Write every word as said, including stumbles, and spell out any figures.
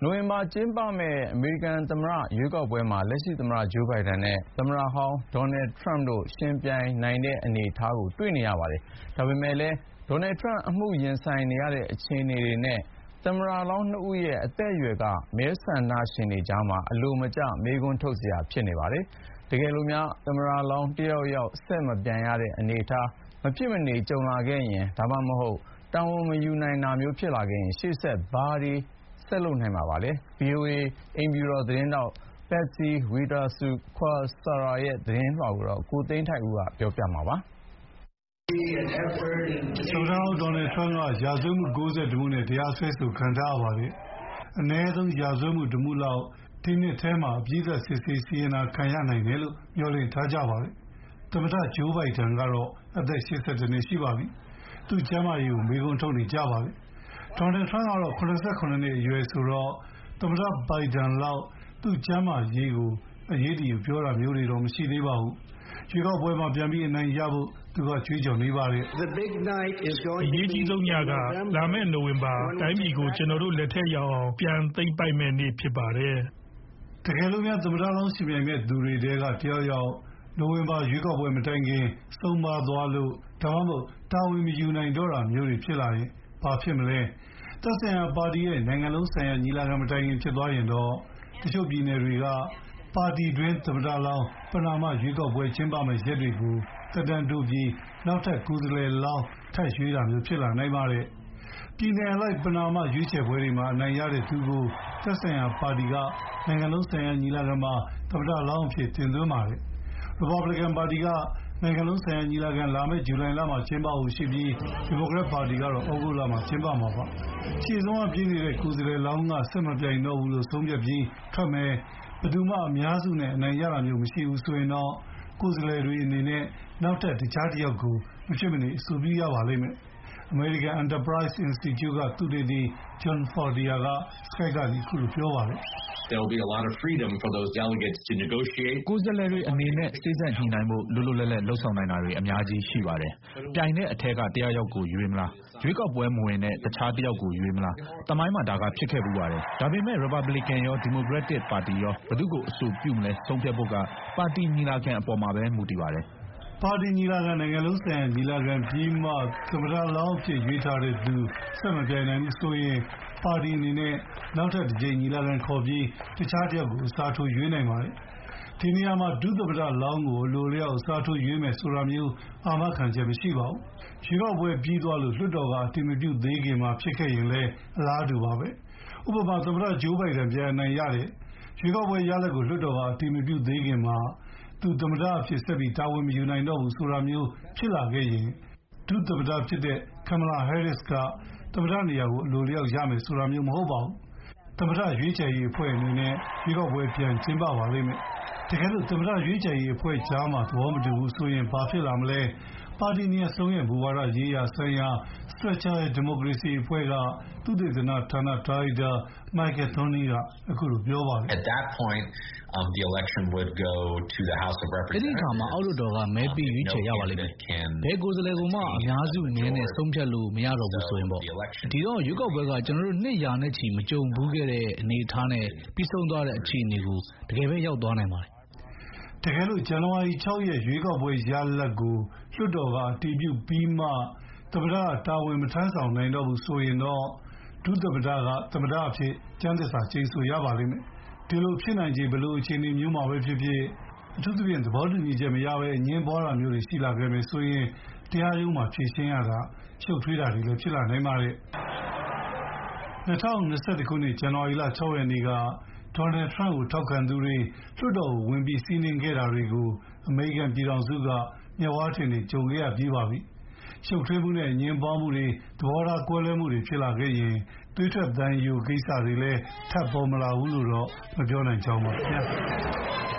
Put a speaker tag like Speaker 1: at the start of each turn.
Speaker 1: နိုဝင်ဘာကျင်းပမယ့်အမေရိကန်သမ္မတရွေးကောက်ပွဲမှာလက်ရှိသမ္မတဂျိုးဘိုင်ဒန်နဲ့သမ္မတဟောင်းဒေါ်နယ်ထရမ့်တို့ယှဉ်ပြိုင်နိုင်တဲ့အနေအထားကိုတွေ့နေရပါတယ်။ဒါပေမဲ့လည်းဒေါ်နယ်ထရမ့်အမှုရင်ဆိုင်နေရတဲ့အခြေအနေတွေနဲ့သမ္မတလောင်းနှစ်ဦးရဲ့အသက်အရွယ်ကမဲဆန္ဒရှင်တွေကြားမှာအလိုမကျမေးခွန်းထုတ်စရာဖြစ်နေပါတယ်။တကယ်လို့များသမ္မတလောင်းတယောက်ယောက်ဆက်မပြိုင်ရတဲ့အနေအထားမဖြစ်မနေကြုံလာခဲ့ရင်ဒါမှမဟုတ်တာဝန်မယူနိုင်တာမျိုးဖြစ်လာခဲ့ရင်ရှေ့ဆက်ဘာတွေဆက်လုပ်နိုင်မှာပါလဲ။ ဗွီအိုအေအိမ်ဖြူတော်သတင်းတောက် Patsy Widakuswara ရဲ့သတင်းလွှာကိုကိုသိန်းထိုက်ဦးကပြောပြမှာပါ
Speaker 2: ။သမ္မတဒေါ်နယ်ထရမ့်ကရာဇဝတ်မှု၉၁မှုနဲ့တရားစွဲဆိုခံထားရပါတယ်။အနည်းဆုံးရာဇဝတ်မှုတစ်မှုလောက်ဒီနှစ်ထဲမှာအပြည့်အစုံစစ်ဆေးစီရင်တာခံရနိုင်တယ်လို့မျှော်လင့်ထားကြပါတယ်။သမ္မတဂျိုးဘိုင်ဒန်ကတော့အသက်၈၁နှစ်ရှိပါပြီ။သူ့ကျန်းမာရေးကိုမေးခွန်းထုတ်နေကြပါတယ်။ဒေါ်နယ်ထရမ့်ကတော့၇၇နှစ်အရွယ်ဆိုတော့သမ္မတဘိုင်ဒန်လောက်သူ့ကျန်းမာရေးကိုအရေးတယူပြောတာမျိုးတွေတော့မရှိသေးပါဘူး။ရွေးကောက်ပွဲမှာပြန်ပြီးအနိုင်ရဖို့သူကကြွေးကြော်နေပါတယ်။
Speaker 3: "အရေးကြီးဆုံးညကလာမယ့်နိုဝင်ဘာတိုင်းပြည်ကိုကျွန်တော်တို့လက်ထက်ရောက်အောင်ပြန်သိမ်းပိုက်မယ့်နေ့ဖြစ်ပါတယ်
Speaker 2: ။" တကယ်လို့များသမ္မတလောင်းယှဉ်ပြိုင်မယ့်သူတွေထဲကတယောက်ယောက်နိုဝင်ဘာရွေးကောက်ပွဲမတိုင်ခင်ဆုံးပါးသွားလို့ဒါမှမဟုတ်တာဝန်မယူနိုင်တော့တာမျိုးတွေဖြစ်လာရင်ဘာဖြစ်မလဲ။သက်ဆိုင်ရာပါတီရဲ့နိုင်ငံလုံးဆိုင်ရာညီလာခံမတိုင်ခင်ဖြစ်သွားရင်တော့တချို့ပြည်နယ်တွေကပါတီတွင်းသမ္မတလောင်းပဏာမရွေးကောက်ပွဲကျင်းပမယ့်ရက်တွေကိုသက်တမ်းတိုးပြီးနောက်ထပ်ကိုယ်စားလှယ်လောင်းထပ်ရွေးတာမျိုးဖြစ်လာနိုင်ပါတယ်။ပြည်နယ်အလိုက်ပဏာမရွေးချယ်ပွဲတွေမှာအနိုင်ရတဲ့သူကိုသက်ဆိုင်ရာပါတီကနိုင်ငံလုံးဆိုင်ရာညီလာခံမှာသမ္မတလောင်းအဖြစ်တင်သွင်းပါတယ်။ ရီပတ်ဘလစ်ကန်ပါတီကနိုင်ငံလုံးဆိုင်ရာညီလာခံလာမယ့်ဇူလိုင်လမှာကျင်းပဖို့ရှိပြီးဒီမိုကရက်ပါတီကတော့ဩဂုတ်လမှာကျင်းပမှာပါ။ရှေ့ဆုံးကပြေးနေတဲ့ကိုယ်စားလှယ်လောင်းကဆက်မပြိုင်တော့ဘူးလို့ဆုံးဖြတ်ပြီးထွက်မယ်ဘယ်သူမှအများစုနဲ့အနိုင်ရတာမျိုးမရှိဘူးဆိုရင်တော့ကိုယ်စားလှယ်တွေအနေနဲ့နောက်ထပ်တခြားတစ်ယောက်ကိုမဖြစ်မနေအဆိုပြုရပါလိမ့်မယ်။ American Enterprise Institute ကသုတေသီ John Fortier က Sky ကနေအခုလိုပြောပါတယ်။
Speaker 4: "ကိုယ်စားလှယ်တွေအနေနဲ့စေ့စပ်ညှိနှိုင်းဖို့လွတ်လွတ်လပ်လပ်လုပ်ဆောင်နိုင်တာတွေအများကြီးရှိပါတယ်။ပြိုင်တဲ့အထဲကတယောက်ယောက်ကိုရွေးမလား၊ရွေးကောက်ပွဲမဝင်တဲ့တခြားတယောက်ကိုရွေးမလား။သမိုင်းမှာဒါကဖြစ်ခဲ့ဖူးပါတယ်။ဒါပေမဲ့ရီပတ်ဘလစ်ကန်ရောဒီမိုကရက်တစ်ပါတီရောဘယ်သူ့ကိုအဆိုပြုမလဲဆုံးဖြတ်ဖို့ကပါတီညီလာခံအပေါ်မှာပဲမူတည်ပါတယ်။
Speaker 2: " ပါတီညီလာခံနိုင်ငံလုံးဆိုင်ရာညီလာခံပြီးမှသမ္မတလောင်းအဖြစ်ရွေးထားတဲ့သူဆက်မပြိုင်နိုင်ဘူးဆိုရင်ပါတီအနေနဲ့နောက်ထပ်တစ်ကြိမ်ညီလာခံခေါ်ပြီးတခြားတစ်ယောက်ကိုအစားထိုးရွေးနိုင်ပါတယ်။ဒီနေရာမှာဒုသမ္မတလောင်းကိုအလိုအလျောက်အစားထိုးရွေးမယ်ဆိုတာမျိုးအာမခံချက်မရှိပါဘူး။ရွေးကောက်ပွဲပြီးသွားလို့လွှတ်တော်ကအတည်မပြုသေးခင်မှာဖြစ်ခဲ့ရင်လည်းအလားတူပါပဲ။ဥပမာသမ္မတဂျိုးဘိုင်ဒန်ပြန်အနိုင်ရတယ်။ရွေးကောက်ပွဲရလဒ်ကိုလွှတ်တော်ကအတည်မပြုသေးခင်မှာသူသမ္မတအဖြစ်ဆက်ပြီးတာဝန်မယူနိုင်တော့ဘူးဆိုတာမျိုးဖြစ်လာခဲ့ရင်ဒုသမ္မတဖြစ်တဲ့ Kamala Harris ကသမ္မတနေရာကိုအလိုအလျောက်ရမယ်ဆိုတာမျိုးမဟုတ်ပါဘူး။သမ္မတရွေးချယ်ရေးအဖွဲ့အနေနဲ့ရွေးကောက်ပွဲပြန်ကျင်းပပါလိမ့်မယ်။တကယ်လို့သမ္မတရွေးချယ်ရေးအဖွဲ့ကြားမှာသဘောမတူဘူးဆိုရင်ဘာဖြစ်လာမလဲ။ပါတီနှစ်ရပ်စလုံးရဲ့မူဝါဒရေးရာဆိုင်ရာ Structural Democracy အဖွဲ့ကသုတေသနဌာနဒါရိုက်တာ Michael Thorney ကအခုလိုပြောပါတယ်။
Speaker 5: "အဲဒီအခါမှာအောက်လွှတ်တော်ကမဲပေးရွေးချယ်ရပါလိမ့်မယ်။ဘယ်ကိုယ်စားလှယ်ကိုမှအများစုအနည်းနဲ့ဆုံးဖြတ်လို့မရတော့ဘူးဆိုရင်ပေါ့။ဒီတော့ရွေးကောက်ပွဲကကျွန်တော်တို့နှစ်ရာနဲ့ချီမကြုံဖူးခဲ့တဲ့အနေအထားနဲ့ပြီးဆုံးသွားတဲ့အခြေအနေကိုတကယ်ပဲရောက်သွားနိုင်ပါတယ်။
Speaker 2: " တကယ်လို့ဇန်နဝါရီခြောက်ရက်ရွေးကောက်ပွဲရလဒ်ကိုလွှတ်တော်ကအတည်ပြုပြီးမှသမ္မတကတာဝန်မထမ်းဆောင်နိုင်တော့ဘူးဆိုရင်တော့ဒုသမ္မတကသမ္မတအဖြစ်ကျမ်းသစ္စာကျိန်ဆိုရပါလိမ့်မယ်။ဒီလိုဖြစ်နိုင်ခြေဘယ်လိုအခြေအနေမျိုးမှာပဲဖြစ်ဖြစ်အထူးသဖြင့်သဘောတူညီချက်မရဘဲအငြင်းပွားတာမျိုးတွေရှိလာခဲ့မယ်ဆိုရင်တရားရုံးမှာဖြေရှင်းရတာရှုပ်ထွေးတာတွေလည်းဖြစ်လာနိုင်ပါတယ်။၂၀၂၁ခုနှစ်ဇန်နဝါရီလခြောက်ရက်နေ့ကဒေါ်နယ်ထရမ့်ကိုထောက်ခံသူတွေလွှတ်တော်ကိုဝင်ပြီးစီးနင်းခဲ့တာတွေကိုအမေရိကန်ပြည်ထောင်စုကမျက်ဝါးထင်ထင်ကြုံခဲ့ရပြီးပါပြီ။ရှုပ်ထွေးမှုနဲ့အငြင်းပွားမှုတွေသဘောထားကွဲလွဲမှုတွေဖြစ်လာခဲ့ရင်သွေးထွက်သံယိုကိစ္စတွေလည်းထပ်ပေါ်မလာဘူးလို့တော့မပြောနိုင်ကြောင်းပါခင်ဗျာ။